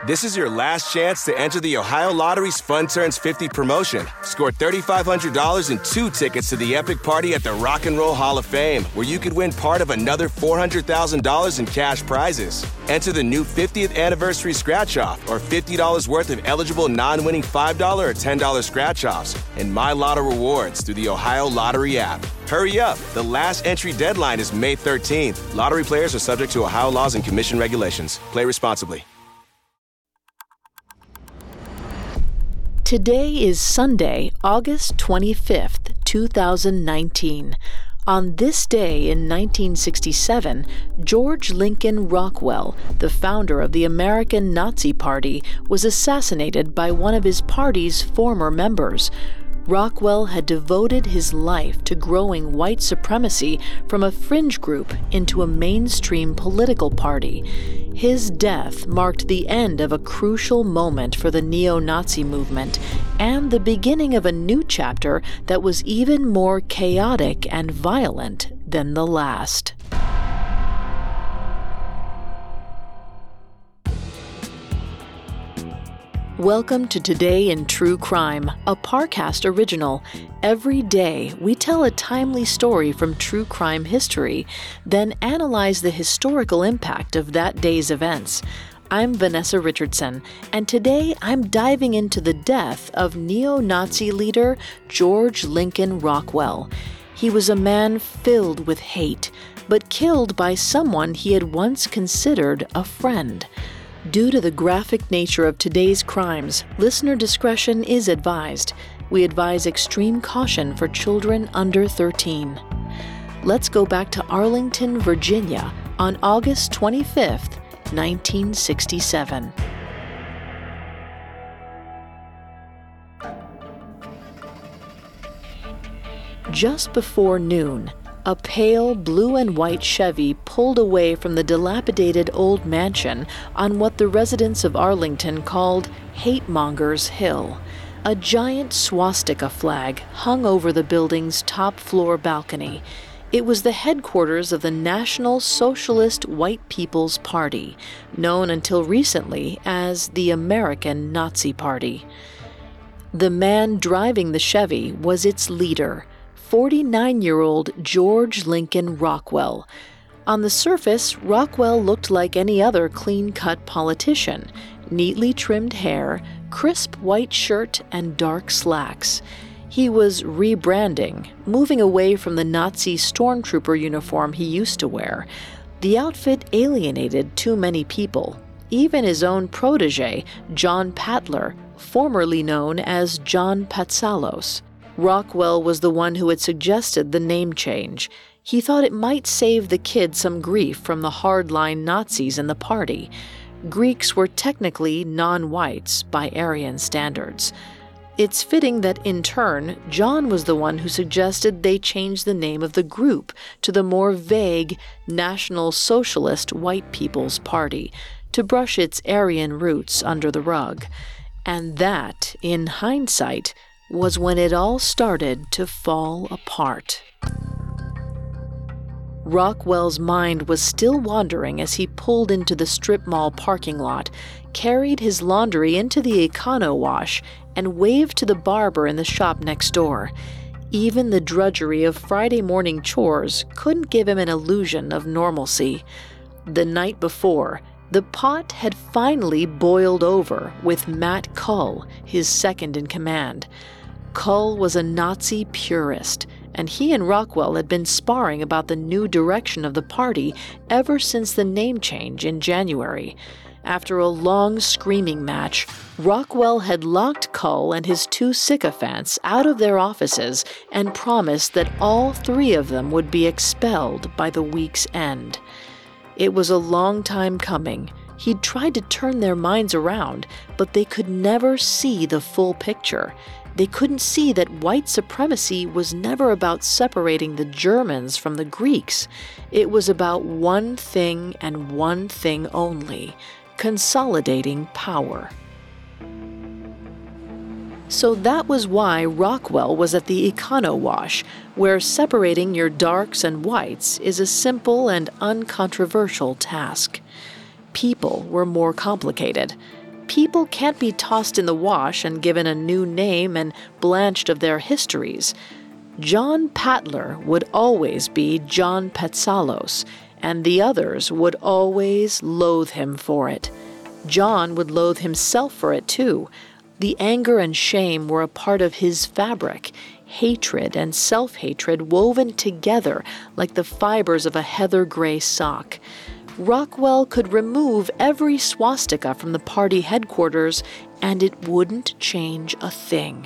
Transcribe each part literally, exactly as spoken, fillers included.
This is your last chance to enter the Ohio Lottery's Fun Turns fifty promotion. Score three thousand five hundred dollars and two tickets to the epic party at the Rock and Roll Hall of Fame, where you could win part of another four hundred thousand dollars in cash prizes. Enter the new fiftieth anniversary scratch-off or fifty dollars worth of eligible non-winning five dollars or ten dollars scratch-offs and My Lotto rewards through the Ohio Lottery app. Hurry up. The last entry deadline is May thirteenth. Lottery players are subject to Ohio laws and commission regulations. Play responsibly. Today is Sunday, August twenty-fifth, two thousand nineteen. On this day in nineteen sixty-seven, George Lincoln Rockwell, the founder of the American Nazi Party, was assassinated by one of his party's former members. Rockwell had devoted his life to growing white supremacy from a fringe group into a mainstream political party. His death marked the end of a crucial moment for the neo-Nazi movement and the beginning of a new chapter that was even more chaotic and violent than the last. Welcome to Today in True Crime, a Parcast original. Every day, we tell a timely story from true crime history, then analyze the historical impact of that day's events. I'm Vanessa Richardson, and today I'm diving into the death of neo-Nazi leader George Lincoln Rockwell. He was a man filled with hate, but killed by someone he had once considered a friend. Due to the graphic nature of today's crimes, listener discretion is advised. We advise extreme caution for children under thirteen. Let's go back to Arlington, Virginia, on August twenty-fifth, nineteen sixty-seven. Just before noon, a pale blue and white Chevy pulled away from the dilapidated old mansion on what the residents of Arlington called Hate Mongers Hill. A giant swastika flag hung over the building's top floor balcony. It was the headquarters of the National Socialist White People's Party, known until recently as the American Nazi Party. The man driving the Chevy was its leader, forty-nine-year-old George Lincoln Rockwell. On the surface, Rockwell looked like any other clean-cut politician, neatly trimmed hair, crisp white shirt, and dark slacks. He was rebranding, moving away from the Nazi stormtrooper uniform he used to wear. The outfit alienated too many people, even his own protege, John Patler, formerly known as John Patsalos. Rockwell was the one who had suggested the name change. He thought it might save the kid some grief from the hardline Nazis in the party. Greeks were technically non-whites by Aryan standards. It's fitting that, in turn, John was the one who suggested they change the name of the group to the more vague National Socialist White People's Party, to brush its Aryan roots under the rug. And that, in hindsight, was when it all started to fall apart. Rockwell's mind was still wandering as he pulled into the strip mall parking lot, carried his laundry into the Econo Wash, and waved to the barber in the shop next door. Even the drudgery of Friday morning chores couldn't give him an illusion of normalcy. The night before, the pot had finally boiled over with Matt Cull, his second in command. Cull was a Nazi purist, and he and Rockwell had been sparring about the new direction of the party ever since the name change in January. After a long screaming match, Rockwell had locked Cull and his two sycophants out of their offices and promised that all three of them would be expelled by the week's end. It was a long time coming. He'd tried to turn their minds around, but they could never see the full picture. They couldn't see that white supremacy was never about separating the Germans from the Greeks. It was about one thing and one thing only: consolidating power. So that was why Rockwell was at the Econo Wash, where separating your darks and whites is a simple and uncontroversial task. People were more complicated. People can't be tossed in the wash and given a new name and blanched of their histories. John Patler would always be John Patsalos, and the others would always loathe him for it. John would loathe himself for it too. The anger and shame were a part of his fabric, hatred and self-hatred woven together like the fibers of a heather gray sock. Rockwell could remove every swastika from the party headquarters, and it wouldn't change a thing.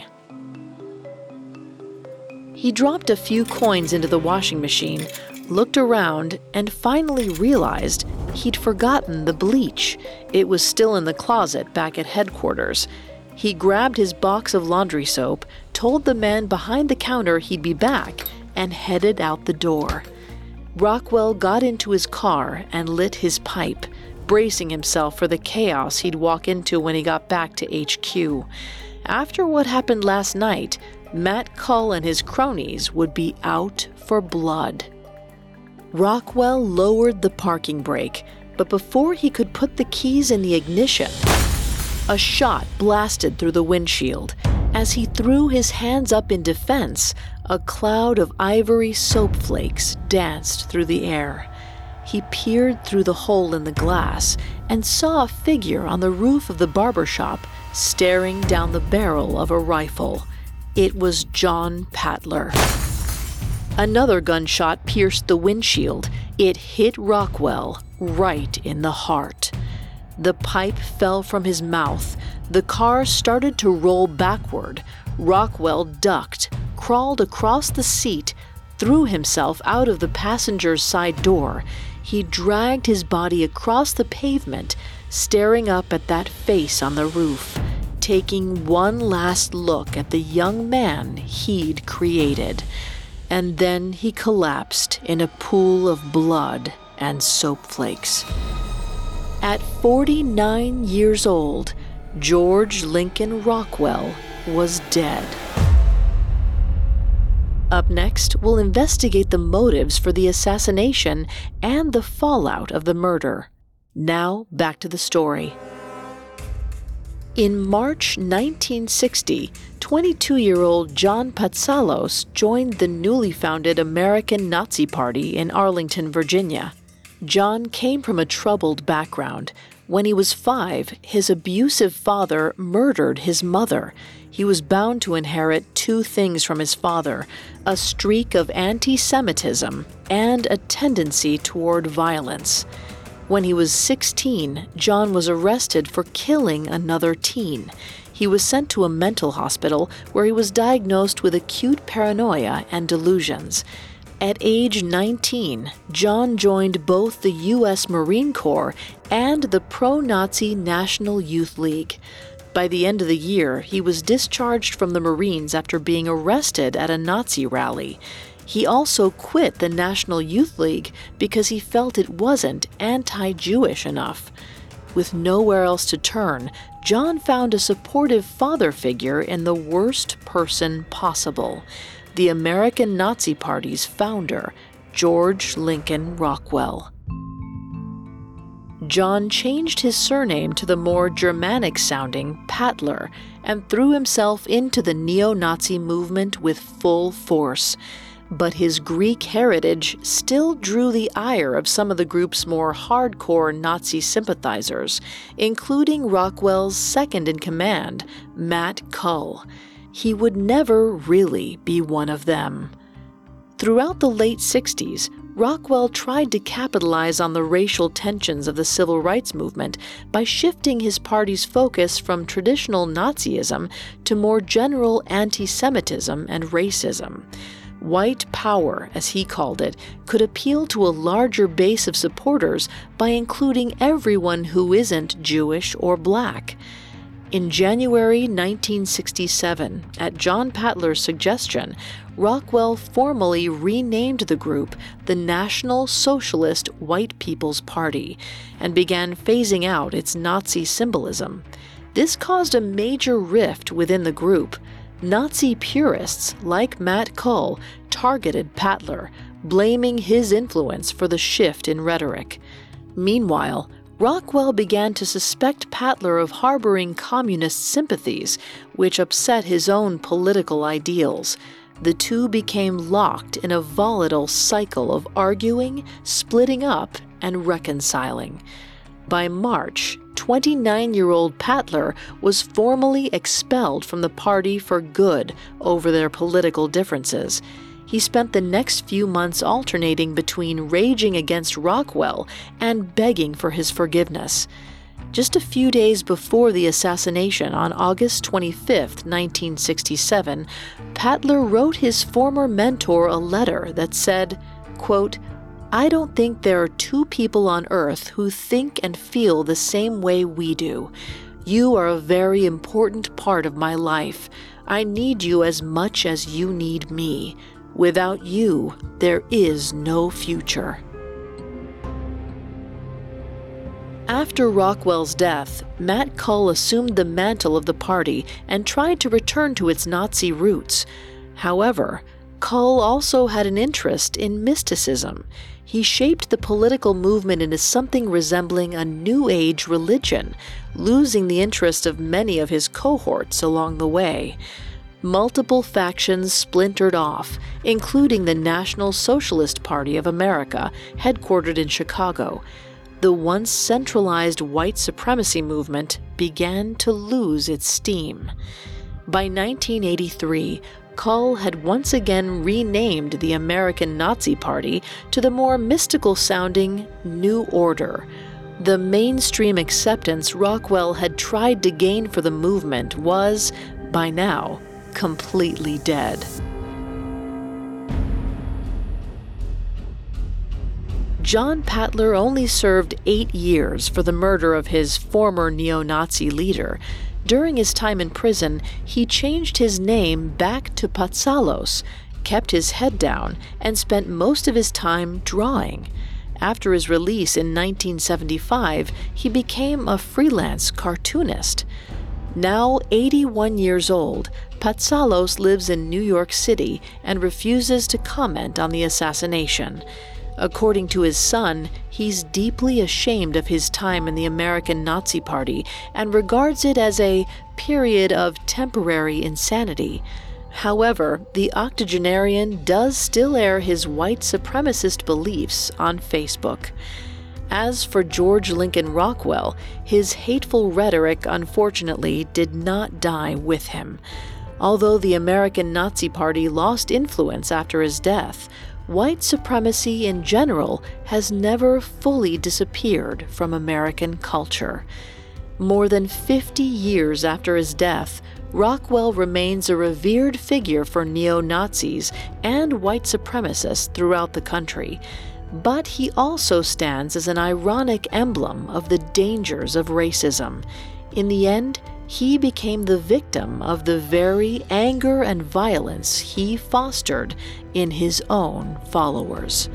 He dropped a few coins into the washing machine, looked around, and finally realized he'd forgotten the bleach. It was still in the closet back at headquarters. He grabbed his box of laundry soap, told the man behind the counter he'd be back, and headed out the door. Rockwell got into his car and lit his pipe, bracing himself for the chaos he'd walk into when he got back to H Q. After what happened last night, Matt Cull and his cronies would be out for blood. Rockwell lowered the parking brake, but before he could put the keys in the ignition, a shot blasted through the windshield. As he threw his hands up in defense, a cloud of ivory soap flakes danced through the air. He peered through the hole in the glass and saw a figure on the roof of the barber shop staring down the barrel of a rifle. It was John Patler. Another gunshot pierced the windshield. It hit Rockwell right in the heart. The pipe fell from his mouth. The car started to roll backward. Rockwell ducked, crawled across the seat, threw himself out of the passenger's side door. He dragged his body across the pavement, staring up at that face on the roof, taking one last look at the young man he'd created. And then he collapsed in a pool of blood and soap flakes. At forty-nine years old, George Lincoln Rockwell was dead. Up next, we'll investigate the motives for the assassination and the fallout of the murder. Now, back to the story. In March nineteen sixty, twenty-two-year-old John Patsalos joined the newly founded American Nazi Party in Arlington, Virginia. John came from a troubled background. When he was five, his abusive father murdered his mother. He was bound to inherit two things from his father: a streak of anti-Semitism and a tendency toward violence. When he was sixteen, John was arrested for killing another teen. He was sent to a mental hospital where he was diagnosed with acute paranoia and delusions. At age nineteen, John joined both the U S Marine Corps and the pro-Nazi National Youth League. By the end of the year, he was discharged from the Marines after being arrested at a Nazi rally. He also quit the National Youth League because he felt it wasn't anti-Jewish enough. With nowhere else to turn, John found a supportive father figure in the worst person possible: the American Nazi Party's founder, George Lincoln Rockwell. John changed his surname to the more Germanic-sounding Patler and threw himself into the neo-Nazi movement with full force. But his Greek heritage still drew the ire of some of the group's more hardcore Nazi sympathizers, including Rockwell's second-in-command, Matt Cull. He would never really be one of them. Throughout the late sixties, Rockwell tried to capitalize on the racial tensions of the civil rights movement by shifting his party's focus from traditional Nazism to more general anti-Semitism and racism. White power, as he called it, could appeal to a larger base of supporters by including everyone who isn't Jewish or black. In January nineteen sixty-seven, at John Patler's suggestion, Rockwell formally renamed the group the National Socialist White People's Party and began phasing out its Nazi symbolism. This caused a major rift within the group. Nazi purists, like Matt Cull, targeted Patler, blaming his influence for the shift in rhetoric. Meanwhile, Rockwell began to suspect Patler of harboring communist sympathies, which upset his own political ideals. The two became locked in a volatile cycle of arguing, splitting up, and reconciling. By March, twenty-nine-year-old Patler was formally expelled from the party for good over their political differences. He spent the next few months alternating between raging against Rockwell and begging for his forgiveness. Just a few days before the assassination on August twenty-fifth, nineteen sixty-seven, Patler wrote his former mentor a letter that said, quote, "I don't think there are two people on earth who think and feel the same way we do. You are a very important part of my life. I need you as much as you need me. Without you, there is no future." After Rockwell's death, Matt Cull assumed the mantle of the party and tried to return to its Nazi roots. However, Cull also had an interest in mysticism. He shaped the political movement into something resembling a New Age religion, losing the interest of many of his cohorts along the way. Multiple factions splintered off, including the National Socialist Party of America, headquartered in Chicago. The once centralized white supremacy movement began to lose its steam. By nineteen eighty-three, Cull had once again renamed the American Nazi Party to the more mystical-sounding New Order. The mainstream acceptance Rockwell had tried to gain for the movement was, by now, completely dead. John Patler only served eight years for the murder of his former neo-Nazi leader. During his time in prison, he changed his name back to Patsalos, kept his head down, and spent most of his time drawing. After his release in nineteen seventy-five, he became a freelance cartoonist. Now eighty-one years old, Patsalos lives in New York City and refuses to comment on the assassination. According to his son, he's deeply ashamed of his time in the American Nazi Party and regards it as a period of temporary insanity. However, the octogenarian does still air his white supremacist beliefs on Facebook. As for George Lincoln Rockwell, his hateful rhetoric unfortunately did not die with him. Although the American Nazi Party lost influence after his death, white supremacy in general has never fully disappeared from American culture. More than fifty years after his death, Rockwell remains a revered figure for neo-Nazis and white supremacists throughout the country. But he also stands as an ironic emblem of the dangers of racism. In the end, he became the victim of the very anger and violence he fostered in his own followers.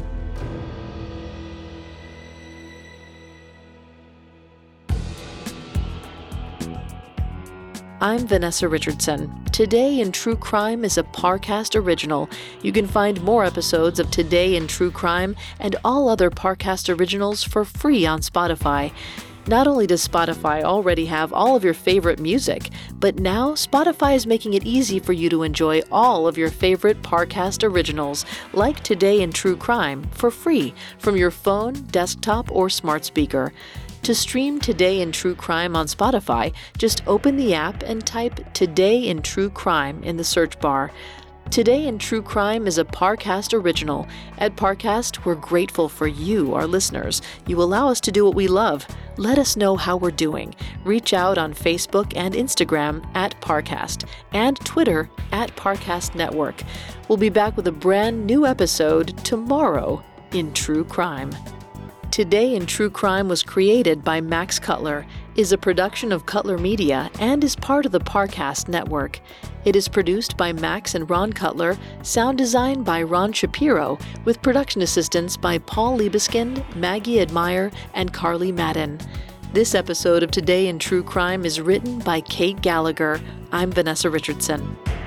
I'm Vanessa Richardson. Today in True Crime is a Parcast original. You can find more episodes of Today in True Crime and all other Parcast originals for free on Spotify. Not only does Spotify already have all of your favorite music, but now Spotify is making it easy for you to enjoy all of your favorite Parcast originals, like Today in True Crime, for free from your phone, desktop, or smart speaker. To stream Today in True Crime on Spotify, just open the app and type Today in True Crime in the search bar. Today in True Crime is a Parcast original. At Parcast, we're grateful for you, our listeners. You allow us to do what we love. Let us know how we're doing. Reach out on Facebook and Instagram at Parcast and Twitter at Parcast Network. We'll be back with a brand new episode tomorrow in True Crime. Today in True Crime was created by Max Cutler, is a production of Cutler Media, and is part of the Parcast Network. It is produced by Max and Ron Cutler, sound design by Ron Shapiro, with production assistance by Paul Liebeskind, Maggie Admire, and Carly Madden. This episode of Today in True Crime is written by Kate Gallagher. I'm Vanessa Richardson.